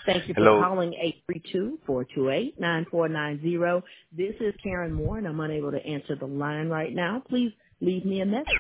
Thank you for Hello. calling 832-428-9490. This is Karen Moore, and I'm unable to answer the line right now. Please leave me a message.